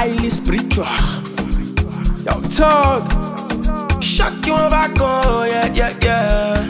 highly spiritual. Yo, talk. Shock you back, oh, yeah.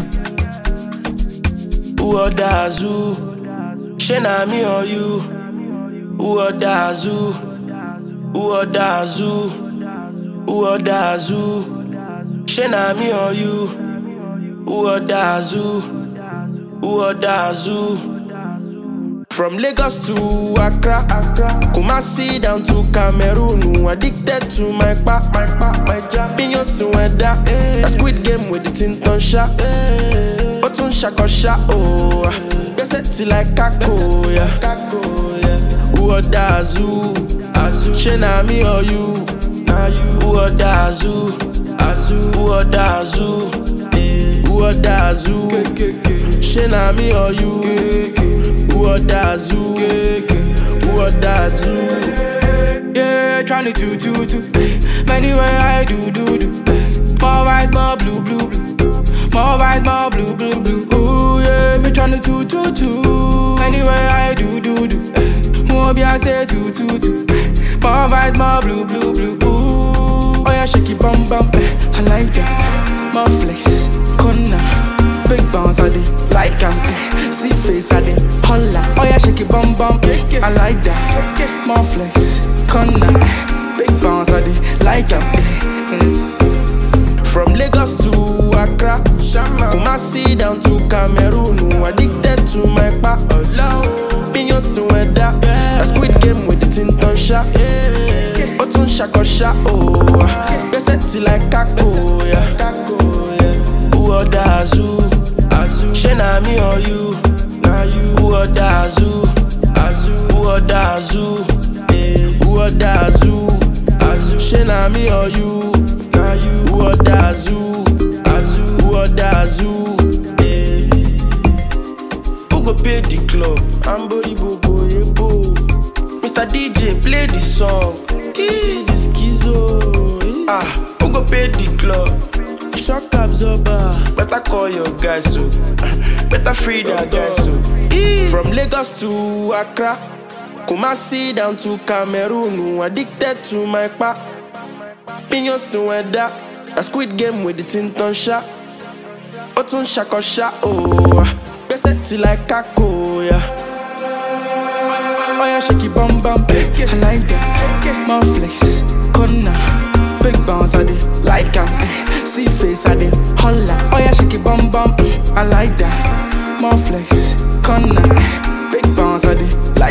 Who or Dazu? Shena me or you? Who or Dazu? Who or Dazu? Who or Dazu? Shena me or you? Who or Dazu? Who or Dazu? From Lagos to Accra, Kumasi down to Cameroon. Addicted to my jab. Pinyos weather, a Squid Game with the Tinton shot. Otun shakosha, oh. Get it like Kako, yeah. Who or Dazu? Shena me or you? Who or Dazu? Who or Dazu? Who or Dazu? Shena me or you? Who or Dazu? Who or Dazu? Yeah, tryna do. Many way I do. More white, more blue. More white, more blue. Ooh, yeah, me tryna do. Many way I do. More be I say do. More white, more blue. Ooh, oh yeah, shake it bum. I like that. More flex, corner, big bounce I dey like am. See face I dey holla. Oh yeah, shake it bum. I like that. More flex, corner, big bounce I dey like am. From Lagos to Accra, Kumasi down to Cameroon. Addicted to my Pinyos weather, a Squid Game with the Tinton shot. Otun shakosha, oh. Get it like Kako, yeah. Who or Dazu? Shena me or you? Who or Dazu? Who or Dazu? Who or Dazu? Shena me or you? Who or Dazu? Who or Dazu? Who go pay the club? Ambori Bobo Yebo. Mr. DJ play the song. See the schizo. Who go pay the club? Shock absorber. Better call your guys so. Better free their guys so. From Lagos to Accra, Kumasi down to Cameroon. Addicted to my Pinyos weather, a Squid Game with the Tinton shot. Otun shakosha, oh. Get it like Kako, yeah. Oh yeah, shake it bum. I like that. More flex, corner, big bounce I dey like am. See face I dey holla. Oh yeah, shake it bum. I like that. More flex, corner, big bounce I dey like